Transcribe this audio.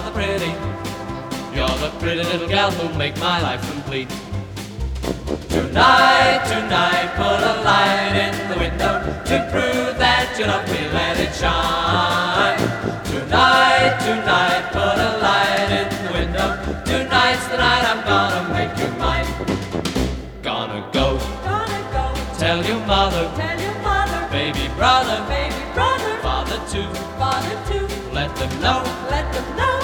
the pretty. You're the pretty little gal who'll make my life complete. Tonight, tonight, put a light in the window to prove that you love me, let it shine. Tonight, tonight, put a light in the window. Tonight's the night I'm gonna make you mine. Gonna go tell your mother, baby brother, father too. Let them know